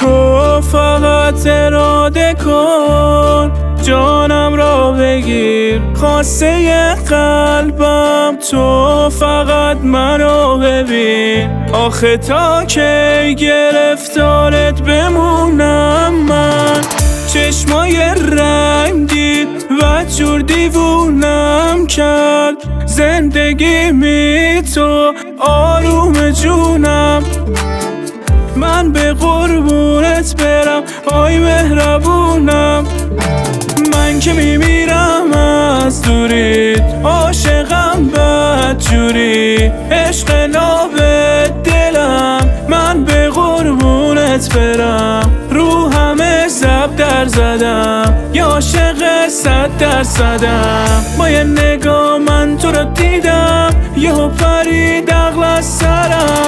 تو فقط اراده کن جانم را بگیر، خواسته قلبم تو فقط منو ببین. آخه تا کی گرفتارت بمونم من؟ چشمای رنگی بدجور دیوونم کرد، زندگی می تو آروم جونم. من به قربونت برم آی مهربونم، من که میمیرم از دوریت، عاشقم بدجوری، عشق ناب دلم. من به قربونت برم رو همه زب در زدم، یا عاشق 100%. با یه نگاه من تو رو دیدم، یهو پرید عقل از سرم.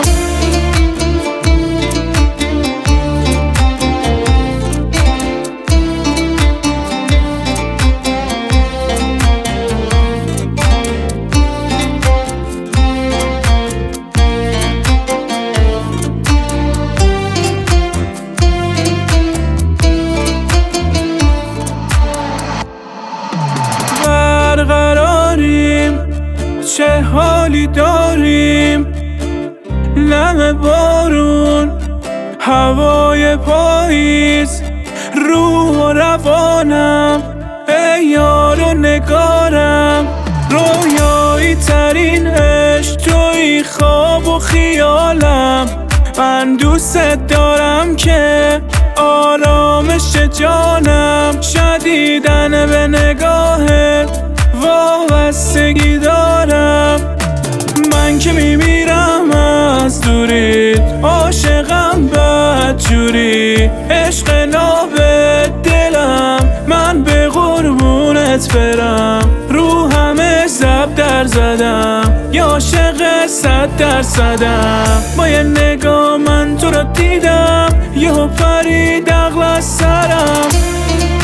برقراریم چه حالی داریم، نم بارون، هوای پاییز، روح و روانم، ای یار و نگارم. رویایی ترین عشق توی خواب و خیالم. من دوست دارم که آرامش جانم، شدیدن به نگاهت وابستگی دارم. من که میمیرم از دوریت، عاشقم بدجوری، عشق ناب دلم. من به قربونت برم رو همه زب در زدم، یا عاشق 100%. با یه نگاه من تو رو دیدم، یهو پرید عقل از سرم.